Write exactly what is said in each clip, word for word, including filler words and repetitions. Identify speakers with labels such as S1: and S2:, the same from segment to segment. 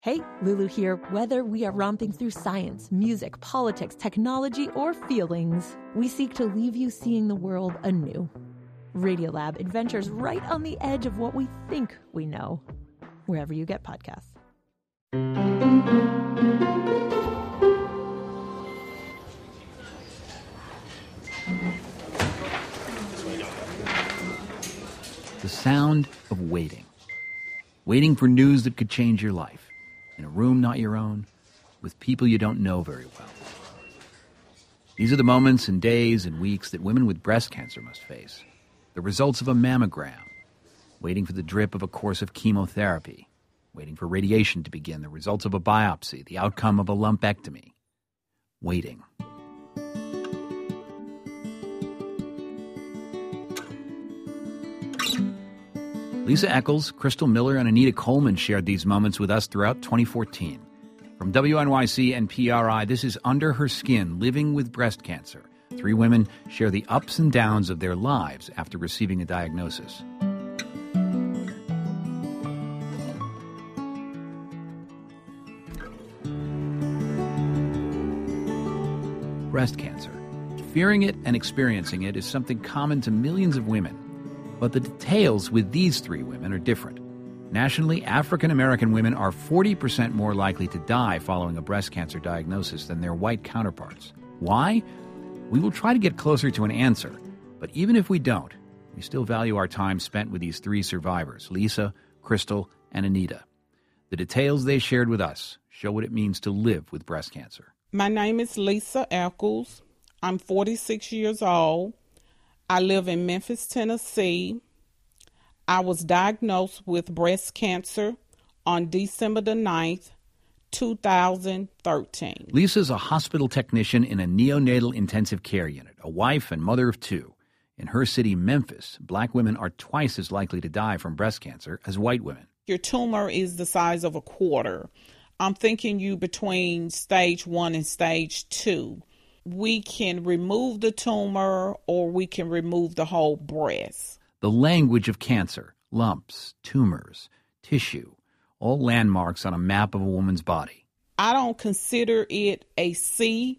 S1: Hey, Lulu here. Whether we are romping through science, music, politics, technology, or feelings, we seek to leave you seeing the world anew. Radiolab adventures right on the edge of what we think we know, wherever you get podcasts.
S2: The sound of waiting. Waiting for news that could change your life. In a room not your own, with people you don't know very well. These are the moments and days and weeks that women with breast cancer must face. The results of a mammogram, waiting for the drip of a course of chemotherapy, waiting for radiation to begin, the results of a biopsy, the outcome of a lumpectomy. Waiting. Lisa Eccles, Crystal Miller, and Anita Coleman shared these moments with us throughout twenty fourteen. From W N Y C and P R I, this is Under Her Skin, Living with Breast Cancer. Three women share the ups and downs of their lives after receiving a diagnosis. Breast cancer. Fearing it and experiencing it is something common to millions of women. But the details with these three women are different. Nationally, African American women are forty percent more likely to die following a breast cancer diagnosis than their white counterparts. Why? We will try to get closer to an answer, but even if we don't, we still value our time spent with these three survivors, Lisa, Crystal, and Anita. The details they shared with us show what it means to live with breast cancer.
S3: My name is Lisa Eccles. I'm forty-six years old. I live in Memphis, Tennessee. I was diagnosed with breast cancer on December the ninth, two thousand thirteen.
S2: Lisa's a hospital technician in a neonatal intensive care unit, a wife and mother of two. In her city, Memphis, black women are twice as likely to die from breast cancer as white women.
S3: Your tumor is the size of a quarter. I'm thinking you between stage one and stage two. We can remove the tumor or we can remove the whole breast.
S2: The language of cancer, lumps, tumors, tissue, all landmarks on a map of a woman's body.
S3: I don't consider it a C.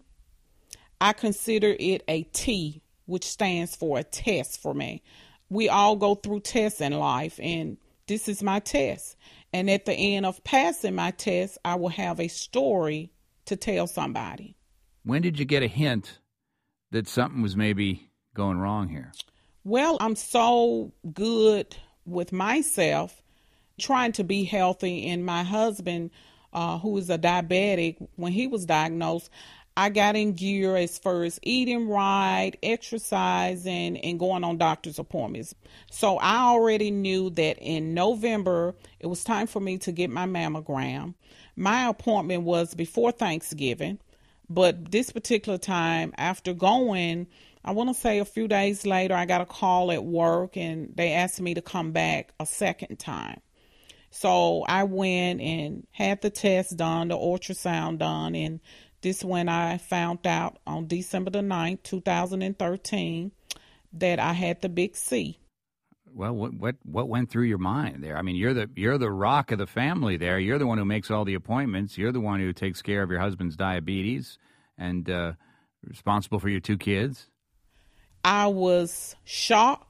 S3: I consider it a T, which stands for a test for me. We all go through tests in life, and this is my test. And at the end of passing my test, I will have a story to tell somebody.
S2: When did you get a hint that something was maybe going wrong here?
S3: Well, I'm so good with myself, trying to be healthy. And my husband, uh, who is a diabetic, when he was diagnosed, I got in gear as far as eating right, exercising, and going on doctor's appointments. So I already knew that in November, it was time for me to get my mammogram. My appointment was before Thanksgiving. But this particular time, after going, I want to say a few days later, I got a call at work and they asked me to come back a second time. So I went and had the test done, the ultrasound done, and this when I found out on December the ninth, two thousand thirteen, that I had the big C.
S2: Well, what what what went through your mind there? I mean, you're the you're the rock of the family there. You're the one who makes all the appointments. You're the one who takes care of your husband's diabetes and uh, responsible for your two kids.
S3: I was shocked,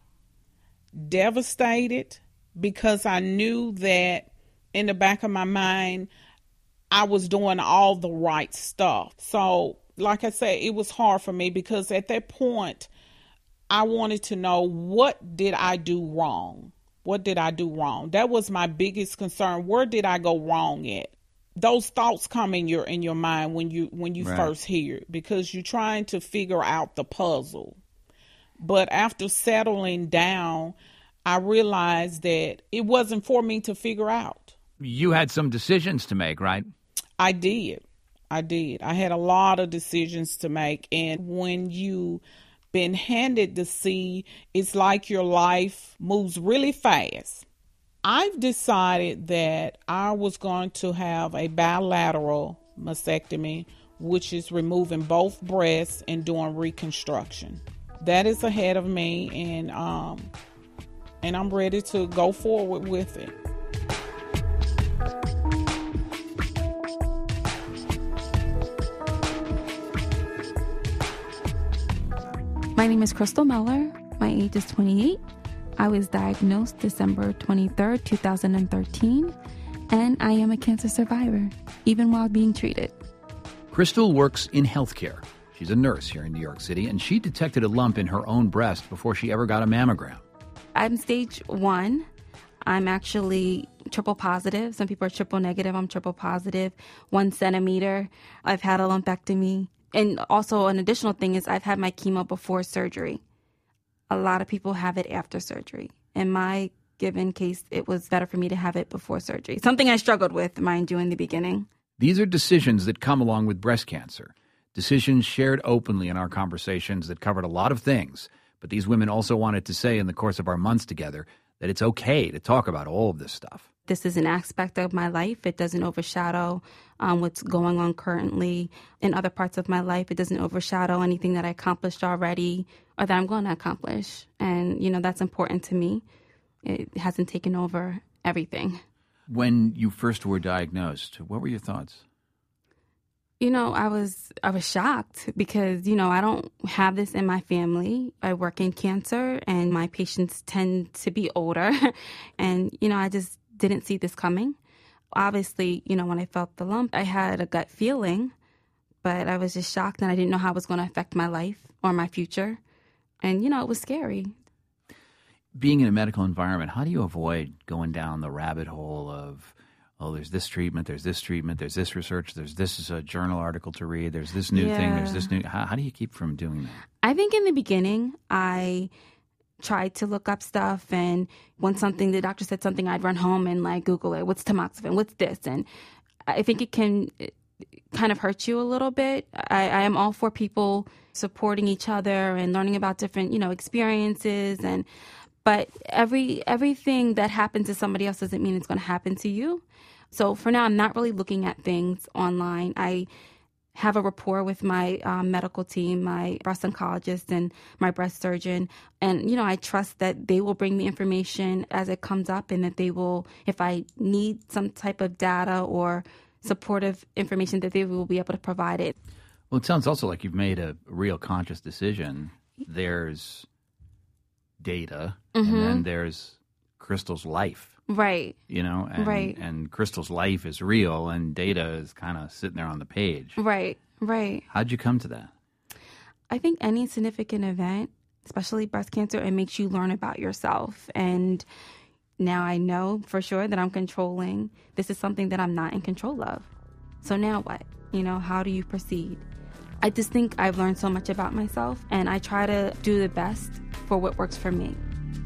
S3: devastated, because I knew that in the back of my mind, I was doing all the right stuff. So, like I said, it was hard for me because at that point, I wanted to know, what did I do wrong? What did I do wrong? That was my biggest concern. Where did I go wrong at? Those thoughts come in your in your mind when you when you right. first hear it, because you're trying to figure out the puzzle. But after settling down, I realized that it wasn't for me to figure out.
S2: You had some decisions to make, right?
S3: I did. I did. I had a lot of decisions to make. And when you been handed the C, it's like your life moves really fast. I've decided that I was going to have a bilateral mastectomy, which is removing both breasts and doing reconstruction. That is ahead of me, and um, and I'm ready to go forward with it.
S4: My name is Crystal Meller. My age is twenty-eight. I was diagnosed December twenty-third, two thousand thirteen, and I am a cancer survivor, even while being treated.
S2: Crystal works in healthcare. She's a nurse here in New York City, and she detected a lump in her own breast before she ever got a mammogram.
S4: I'm stage one. I'm actually triple positive. Some people are triple negative. I'm triple positive. One centimeter. I've had a lumpectomy. And also an additional thing is I've had my chemo before surgery. A lot of people have it after surgery. In my given case, it was better for me to have it before surgery. Something I struggled with, mind you, in the beginning.
S2: These are decisions that come along with breast cancer. Decisions shared openly in our conversations that covered a lot of things. But these women also wanted to say in the course of our months together that it's okay to talk about all of this stuff.
S4: This is an aspect of my life. It doesn't overshadow um, what's going on currently in other parts of my life. It doesn't overshadow anything that I accomplished already or that I'm going to accomplish. And, you know, that's important to me. It hasn't taken over everything.
S2: When you first were diagnosed, what were your thoughts?
S4: You know, I was I was shocked because, you know, I don't have this in my family. I work in cancer and my patients tend to be older. And, you know, I just didn't see this coming. Obviously, you know, when I felt the lump, I had a gut feeling, but I was just shocked and I didn't know how it was going to affect my life or my future. And, you know, it was scary.
S2: Being in a medical environment, how do you avoid going down the rabbit hole of, oh, there's this treatment, there's this treatment, there's this research, there's this is a journal article to read, there's this new
S4: yeah.
S2: thing, there's this new... How, how do you keep from doing that?
S4: I think in the beginning, I tried to look up stuff, and when something, the doctor said something, I'd run home and like Google it. What's tamoxifen? What's this? And I think it can kind of hurt you a little bit. I, I am all for people supporting each other and learning about different, you know, experiences. And but every everything that happens to somebody else doesn't mean it's going to happen to you. So for now, I'm not really looking at things online. I have a rapport with my um, medical team, my breast oncologist and my breast surgeon. And, you know, I trust that they will bring me information as it comes up and that they will, if I need some type of data or supportive information, that they will be able to provide it.
S2: Well, it sounds also like you've made a real conscious decision. There's data, mm-hmm. and then there's Crystal's life.
S4: Right.
S2: You know, and,
S4: right.
S2: and Crystal's life is real and data is kind of sitting there on the page.
S4: Right, right.
S2: How'd you come to that?
S4: I think any significant event, especially breast cancer, it makes you learn about yourself. And now I know for sure that I'm controlling. This is something that I'm not in control of. So now what? You know, how do you proceed? I just think I've learned so much about myself, and I try to do the best for what works for me.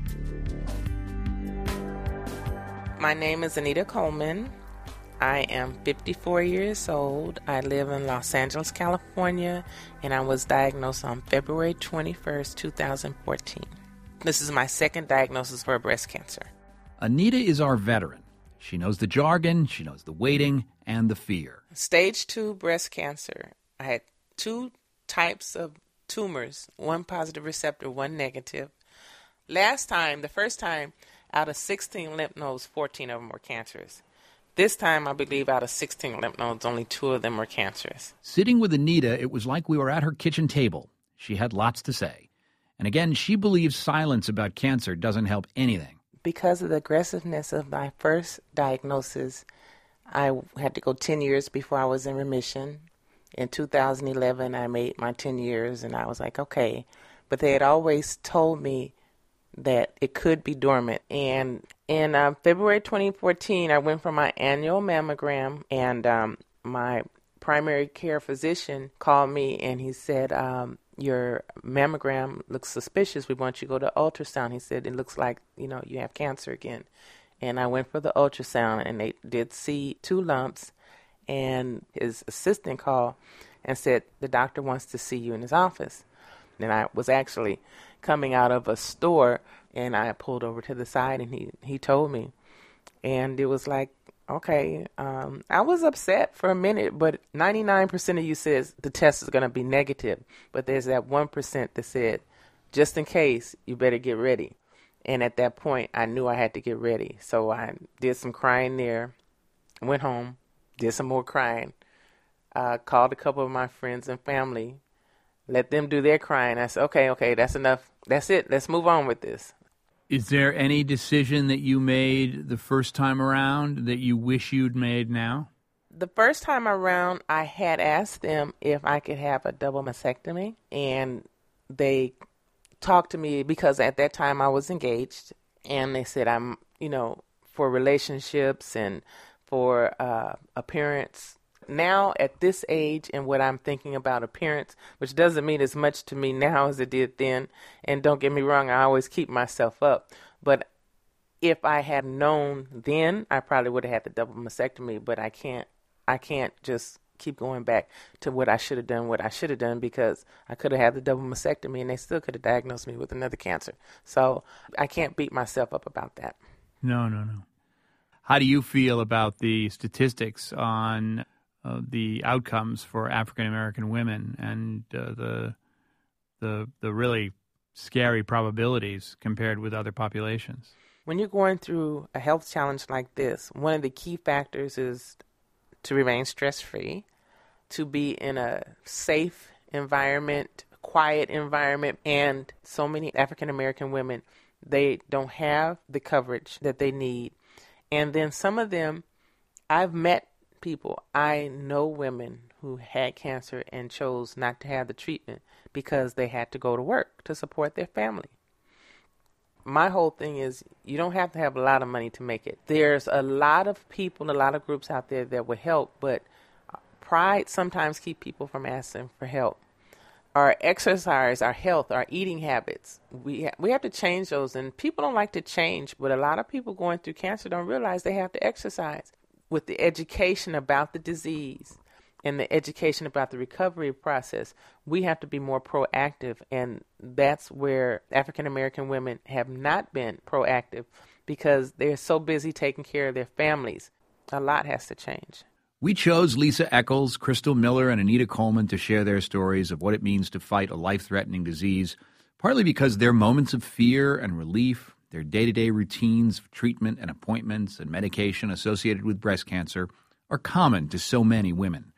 S5: My name is Anita Coleman. I am fifty-four years old. I live in Los Angeles, California, and I was diagnosed on February twenty-first, twenty fourteen. This is my second diagnosis for breast cancer.
S2: Anita is our veteran. She knows the jargon, she knows the waiting, and the fear.
S5: Stage two breast cancer. I had two types of tumors, one positive receptor, one negative. Last time, the first time, out of sixteen lymph nodes, fourteen of them were cancerous. This time, I believe out of sixteen lymph nodes, only two of them were cancerous.
S2: Sitting with Anita, it was like we were at her kitchen table. She had lots to say. And again, she believes silence about cancer doesn't help anything.
S5: Because of the aggressiveness of my first diagnosis, I had to go ten years before I was in remission. In two thousand eleven, I made my ten years, and I was like, okay. But they had always told me that it could be dormant. And in uh, February twenty fourteen, I went for my annual mammogram, and um, my primary care physician called me, and he said, um, your mammogram looks suspicious. We want you to go to ultrasound. He said, it looks like, you know, you have cancer again. And I went for the ultrasound, and they did see two lumps, and his assistant called and said, the doctor wants to see you in his office. And I was actually coming out of a store, and I pulled over to the side, and he, he told me. And it was like, okay, um, I was upset for a minute, but ninety-nine percent of you says the test is going to be negative. But there's that one percent that said, just in case, you better get ready. And at that point, I knew I had to get ready. So I did some crying there, went home, did some more crying, uh, called a couple of my friends and family, let them do their crying. I said, okay, okay, that's enough. That's it. Let's move on with this.
S2: Is there any decision that you made the first time around that you wish you'd made now?
S5: The first time around, I had asked them if I could have a double mastectomy, and they talked to me because at that time I was engaged, and they said I'm, you know, for relationships and for uh, appearance. Now at this age and what I'm thinking about appearance, which doesn't mean as much to me now as it did then, and don't get me wrong, I always keep myself up, but if I had known then, I probably would have had the double mastectomy, but I can't, I can't just keep going back to what I should have done, what I should have done, because I could have had the double mastectomy and they still could have diagnosed me with another cancer. So I can't beat myself up about that.
S2: No, no, no. How do you feel about the statistics on uh, the outcomes for African American women and uh, the the the really scary probabilities compared with other populations?
S5: When you're going through a health challenge like this, one of the key factors is to remain stress-free, to be in a safe environment, quiet environment, and so many African American women, they don't have the coverage that they need. And then some of them, I've met people, I know women who had cancer and chose not to have the treatment because they had to go to work to support their family. My whole thing is you don't have to have a lot of money to make it. There's a lot of people, a lot of groups out there that would help, but pride sometimes keeps people from asking for help. Our exercise, our health, our eating habits, we ha- we have to change those, and people don't like to change, but a lot of people going through cancer don't realize they have to exercise. With the education about the disease and the education about the recovery process, we have to be more proactive, and that's where African American women have not been proactive because they're so busy taking care of their families. A lot has to change.
S2: We chose Lisa Eccles, Crystal Miller, and Anita Coleman to share their stories of what it means to fight a life-threatening disease, partly because their moments of fear and relief, their day-to-day routines of treatment and appointments and medication associated with breast cancer are common to so many women.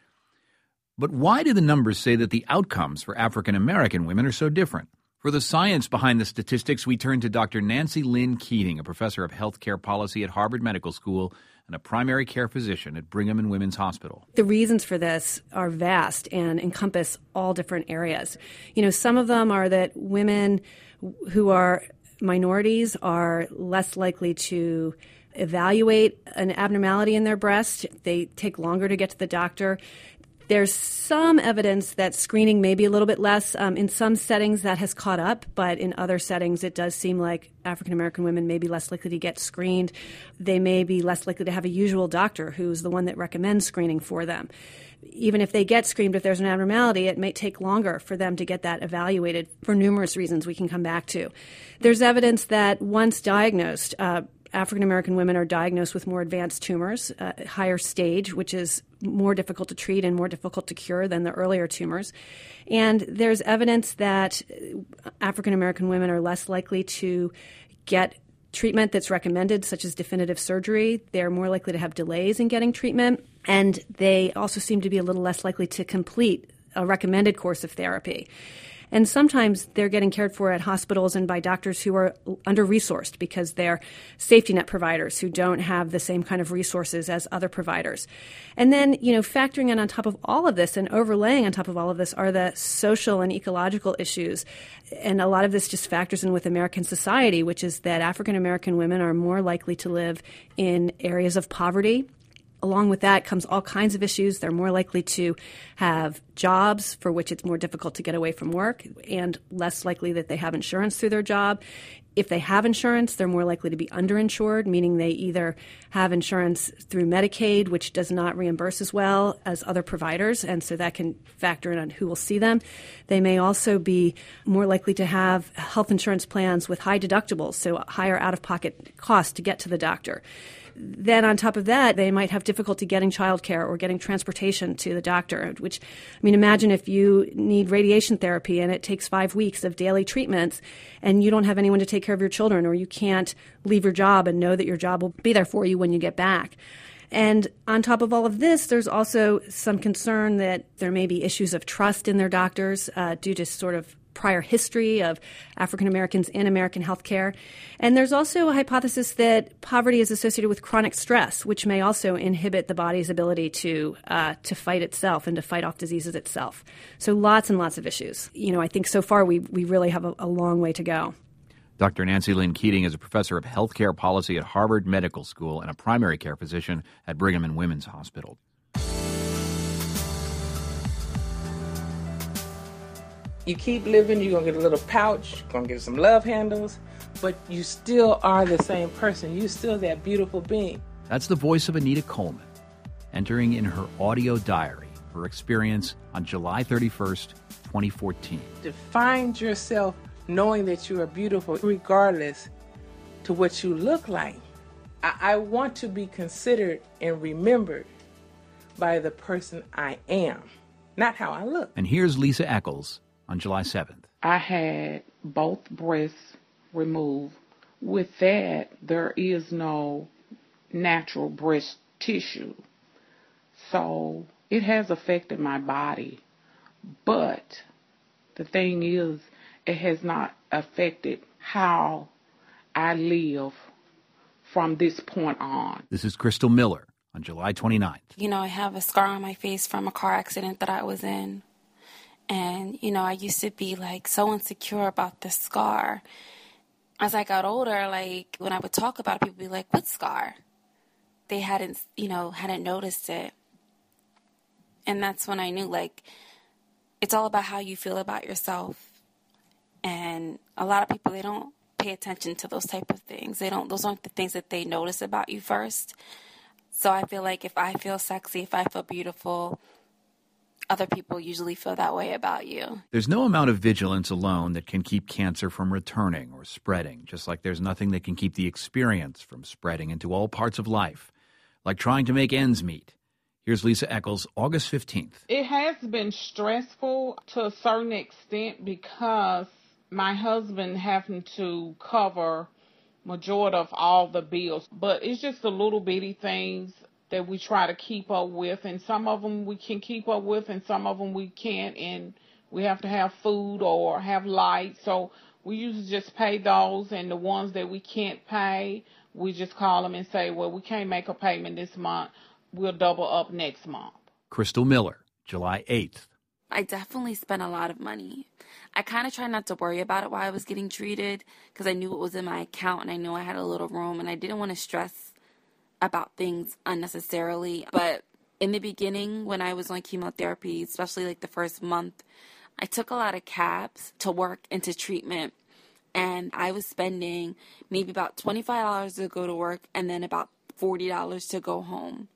S2: But why do the numbers say that the outcomes for African American women are so different? For the science behind the statistics, we turn to Doctor Nancy Lynn Keating, a professor of healthcare policy at Harvard Medical School and a primary care physician at Brigham and Women's Hospital.
S6: The reasons for this are vast and encompass all different areas. You know, some of them are that women who are minorities are less likely to evaluate an abnormality in their breast. They take longer to get to the doctor. There's some evidence that screening may be a little bit less. Um, in some settings that has caught up, but in other settings it does seem like African American women may be less likely to get screened. They may be less likely to have a usual doctor who's the one that recommends screening for them. Even if they get screened, if there's an abnormality, it may take longer for them to get that evaluated for numerous reasons we can come back to. There's evidence that once diagnosed, uh, African American women are diagnosed with more advanced tumors, uh, higher stage, which is more difficult to treat and more difficult to cure than the earlier tumors. And there's evidence that African American women are less likely to get treatment that's recommended, such as definitive surgery. They're more likely to have delays in getting treatment, and they also seem to be a little less likely to complete a recommended course of therapy. And sometimes they're getting cared for at hospitals and by doctors who are under-resourced because they're safety net providers who don't have the same kind of resources as other providers. And then, you know, factoring in on top of all of this and overlaying on top of all of this are the social and ecological issues. And a lot of this just factors in with American society, which is that African American women are more likely to live in areas of poverty. Along with that comes all kinds of issues. They're more likely to have jobs for which it's more difficult to get away from work and less likely that they have insurance through their job. If they have insurance, they're more likely to be underinsured, meaning they either have insurance through Medicaid, which does not reimburse as well as other providers, and so that can factor in on who will see them. They may also be more likely to have health insurance plans with high deductibles, so higher out-of-pocket costs to get to the doctor. Then on top of that, they might have difficulty getting childcare or getting transportation to the doctor, which, I mean, imagine if you need radiation therapy and it takes five weeks of daily treatments and you don't have anyone to take care of your children, or you can't leave your job and know that your job will be there for you when you get back. And on top of all of this, there's also some concern that there may be issues of trust in their doctors uh, due to sort of prior history of African Americans in American healthcare. And there's also a hypothesis that poverty is associated with chronic stress, which may also inhibit the body's ability to uh, to fight itself and to fight off diseases itself. So lots and lots of issues. You know, I think so far we we really have a, a long way to go.
S2: Doctor Nancy Lynn Keating is a professor of healthcare policy at Harvard Medical School and a primary care physician at Brigham and Women's Hospital.
S5: You keep living, you're going to get a little pouch, you're going to get some love handles, but you still are the same person. You're still that beautiful being.
S2: That's the voice of Anita Coleman, entering in her audio diary her experience on July thirty-first, twenty fourteen.
S5: To find yourself knowing that you are beautiful regardless to what you look like. I, I want to be considered and remembered by the person I am, not how I look.
S2: And here's Lisa Eccles on July seventh.
S3: I had both breasts removed. With that, there is no natural breast tissue. So it has affected my body. But the thing is, it has not affected how I live from this point on.
S2: This is Crystal Miller on July twenty-ninth.
S4: You know, I have a scar on my face from a car accident that I was in. And, you know, I used to be, like, so insecure about this scar. As I got older, like, when I would talk about it, people would be like, what scar? They hadn't, you know, hadn't noticed it. And that's when I knew, like, it's all about how you feel about yourself. And a lot of people, they don't pay attention to those type of things. They don't, those aren't the things that they notice about you first. So I feel like if I feel sexy, if I feel beautiful, other people usually feel that way about you.
S2: There's no amount of vigilance alone that can keep cancer from returning or spreading, just like there's nothing that can keep the experience from spreading into all parts of life, like trying to make ends meet. Here's Lisa Eccles, August fifteenth.
S3: It has been stressful to a certain extent because my husband having to cover majority of all the bills, but it's just the little bitty things that we try to keep up with, and some of them we can keep up with and some of them we can't, and we have to have food or have light, so we usually just pay those, and the ones that we can't pay, we just call them and say, well, we can't make a payment this month, we'll double up next month.
S2: Crystal Miller, July eighth.
S4: I definitely spent a lot of money. I kind of tried not to worry about it while I was getting treated because I knew it was in my account and I knew I had a little room and I didn't want to stress about things unnecessarily. But in the beginning, when I was on chemotherapy, especially like the first month, I took a lot of cabs to work and to treatment. And I was spending maybe about twenty-five dollars to go to work and then about forty dollars to go home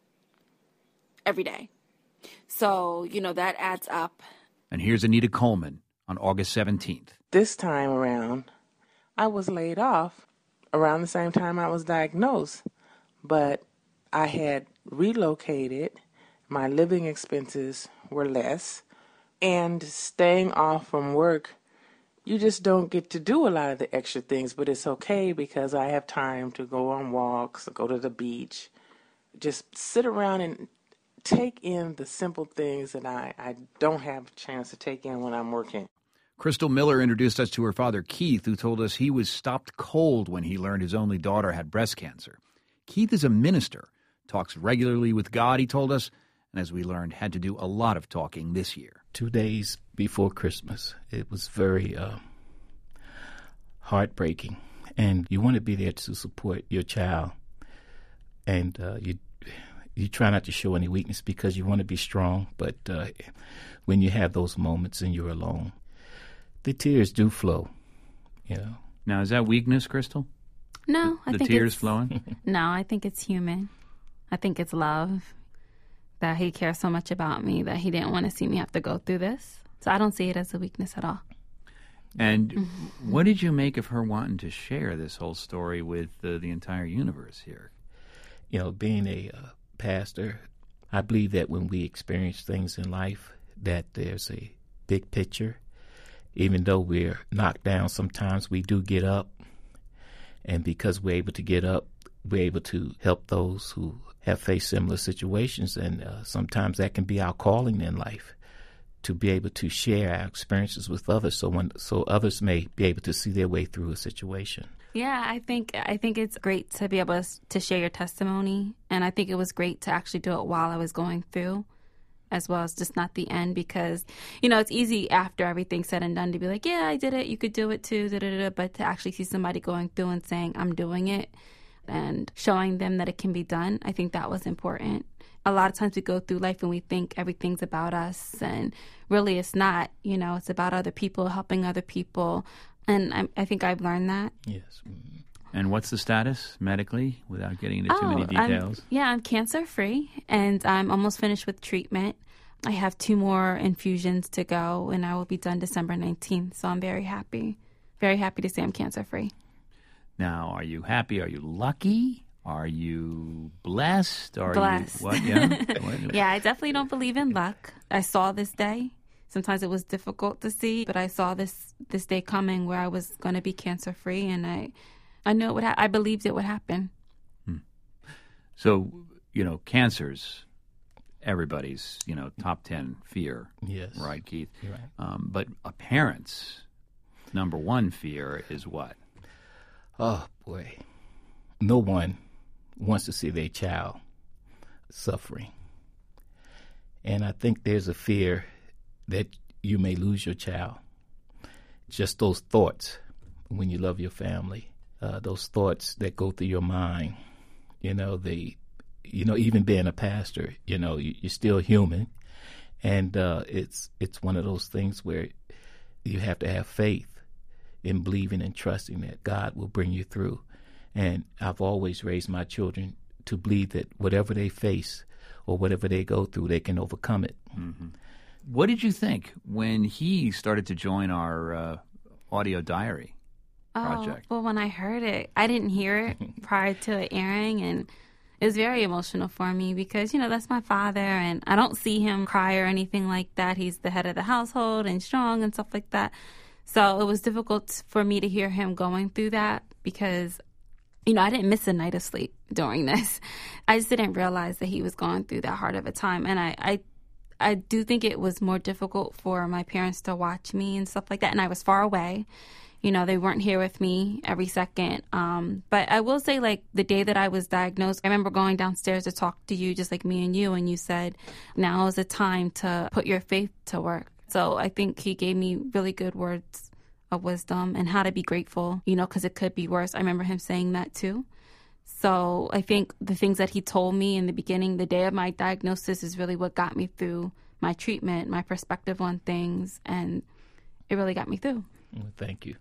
S4: every day. So, you know, that adds up.
S2: And here's Anita Coleman on August seventeenth.
S5: This time around, I was laid off around the same time I was diagnosed. But I had relocated, my living expenses were less, and staying off from work, you just don't get to do a lot of the extra things, but it's okay because I have time to go on walks, go to the beach, just sit around and take in the simple things that I, I don't have a chance to take in when I'm working.
S2: Crystal Miller introduced us to her father, Keith, who told us he was stopped cold when he learned his only daughter had breast cancer. Keith is a minister, talks regularly with God, he told us, and as we learned, had to do a lot of talking this year.
S7: Two days before Christmas, it was very uh, heartbreaking. And you want to be there to support your child. And uh, you you try not to show any weakness because you want to be strong. But uh, when you have those moments and you're alone, the tears do flow, you know.
S2: Now, is that weakness, Crystal?
S4: No, I
S2: the
S4: think
S2: tears
S4: it's,
S2: flowing?
S4: No, I think it's human. I think it's love, that he cares so much about me that he didn't want to see me have to go through this. So I don't see it as a weakness at all.
S2: And
S4: Mm-hmm.
S2: what did you make of her wanting to share this whole story with uh, the entire universe here?
S7: You know, being a uh, pastor, I believe that when we experience things in life, that there's a big picture. Even though we're knocked down, sometimes we do get up. And because we're able to get up, we're able to help those who have faced similar situations, and uh, sometimes that can be our calling in life, to be able to share our experiences with others, so when so others may be able to see their way through a situation.
S4: Yeah, I think I think it's great to be able to share your testimony, and I think it was great to actually do it while I was going through, as well as just not the end, because, you know, it's easy after everything's said and done to be like, yeah, I did it, you could do it too, da, da, da, but to actually see somebody going through and saying, I'm doing it, and showing them that it can be done, I think that was important. A lot of times we go through life and we think everything's about us, and really it's not. You know, it's about other people, helping other people, and I, I think I've learned that.
S7: Yes.
S2: And what's the status medically, without getting into
S4: oh,
S2: too many details?
S4: I'm, yeah, I'm cancer-free, and I'm almost finished with treatment. I have two more infusions to go, and I will be done December nineteenth, so I'm very happy. Very happy to say I'm cancer-free.
S2: Now, are you happy? Are you lucky? Are you blessed? Are
S4: blessed.
S2: You, what? Yeah. what?
S4: Yeah, I definitely don't believe in luck. I saw this day. Sometimes it was difficult to see, but I saw this this day coming where I was going to be cancer free, and I I knew it would. Ha- I believed it would happen.
S2: Hmm. So, you know, cancer's everybody's, you know, top ten fear.
S7: Yes.
S2: Right, Keith.
S7: Right.
S2: Um, but a parent's number one fear is what?
S7: Oh boy, no one wants to see their child suffering. And I think there's a fear that you may lose your child. Just those thoughts when you love your family, uh, those thoughts that go through your mind, you know, the, you know, even being a pastor, you know, you, you're still human. And uh, it's it's one of those things where you have to have faith in believing and trusting that God will bring you through. And I've always raised my children to believe that whatever they face or whatever they go through, they can overcome it.
S2: Mm-hmm. What did you think when he started to join our uh, audio diary project?
S4: Oh, well, when I heard it, I didn't hear it prior to it airing, and it was very emotional for me because, you know, that's my father, and I don't see him cry or anything like that. He's the head of the household and strong and stuff like that. So it was difficult for me to hear him going through that because, you know, I didn't miss a night of sleep during this. I just didn't realize that he was going through that hard of a time. And I, I, I do think it was more difficult for my parents to watch me and stuff like that. And I was far away. You know, they weren't here with me every second. Um, but I will say, like, the day that I was diagnosed, I remember going downstairs to talk to you, just like me and you, and you said, now is the time to put your faith to work. So I think he gave me really good words of wisdom and how to be grateful, you know, because it could be worse. I remember him saying that too. So I think the things that he told me in the beginning, the day of my diagnosis, is really what got me through my treatment, my perspective on things, and it really got me through.
S7: Well, thank you.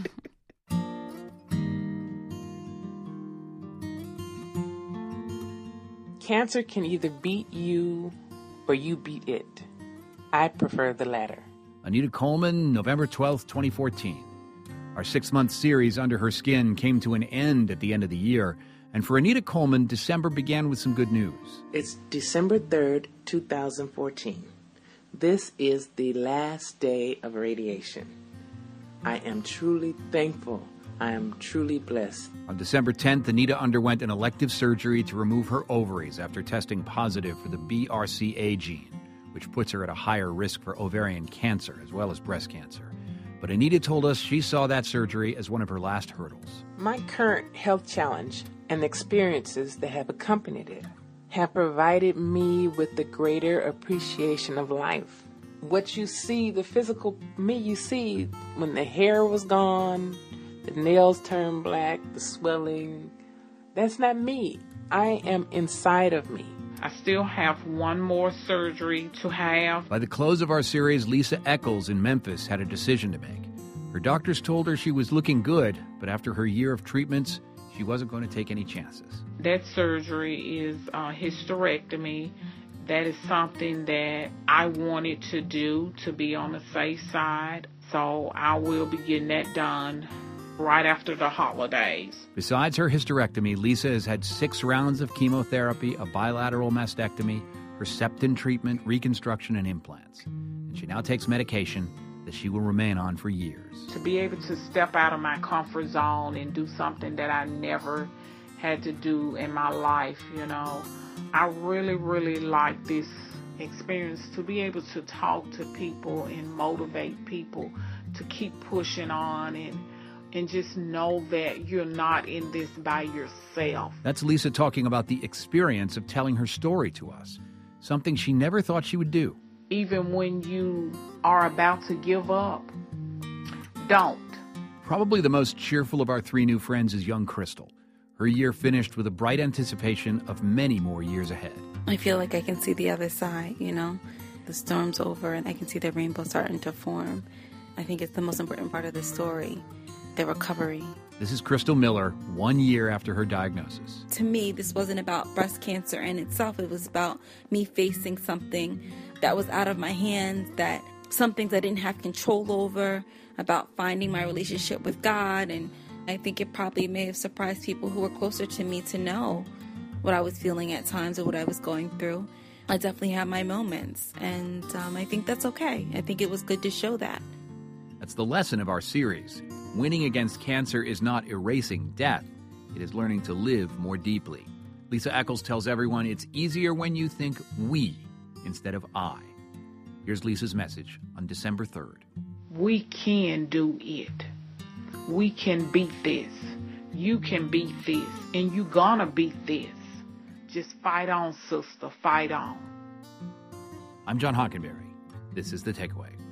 S5: Cancer can either beat you or you beat it. I prefer the latter.
S2: Anita Coleman, November twelfth, twenty fourteen. Our six-month series, Under Her Skin, came to an end at the end of the year. And for Anita Coleman, December began with some good news.
S5: It's December third, twenty fourteen. This is the last day of radiation. I am truly thankful. I am truly blessed.
S2: On December tenth, Anita underwent an elective surgery to remove her ovaries after testing positive for the B R C A gene, which puts her at a higher risk for ovarian cancer as well as breast cancer. But Anita told us she saw that surgery as one of her last hurdles.
S5: My current health challenge and experiences that have accompanied it have provided me with the greater appreciation of life. What you see, the physical me you see, when the hair was gone, the nails turned black, the swelling, that's not me. I am inside of me.
S3: I still have one more surgery to have.
S2: By the close of our series, Lisa Eccles in Memphis had a decision to make. Her doctors told her she was looking good, but after her year of treatments, she wasn't going to take any chances.
S3: That surgery is a hysterectomy. That is something that I wanted to do to be on the safe side. So I will be getting that done right after the holidays.
S2: Besides her hysterectomy, Lisa has had six rounds of chemotherapy, a bilateral mastectomy, Herceptin treatment, reconstruction, and implants. And she now takes medication that she will remain on for years.
S3: To be able to step out of my comfort zone and do something that I never had to do in my life, you know. I really, really like this experience to be able to talk to people and motivate people to keep pushing on and and just know that you're not in this by yourself.
S2: That's Lisa talking about the experience of telling her story to us, something she never thought she would do.
S3: Even when you are about to give up, don't.
S2: Probably the most cheerful of our three new friends is young Crystal. Her year finished with a bright anticipation of many more years ahead.
S4: I feel like I can see the other side, you know. The storm's over and I can see the rainbow starting to form. I think it's the most important part of the story, the recovery.
S2: This is Crystal Miller, one year after her diagnosis.
S4: To me, this wasn't about breast cancer in itself. It was about me facing something that was out of my hands, that some things I didn't have control over, about finding my relationship with God. And I think it probably may have surprised people who were closer to me to know what I was feeling at times or what I was going through. I definitely had my moments, and um, I think that's okay. I think it was good to show that.
S2: That's the lesson of our series. Winning against cancer is not erasing death. It is learning to live more deeply. Lisa Eccles tells everyone it's easier when you think we instead of I. Here's Lisa's message on December third.
S3: We can do it. We can beat this. You can beat this. And you gonna beat this. Just fight on, sister. Fight on.
S2: I'm John Hockenberry. This is The Takeaway.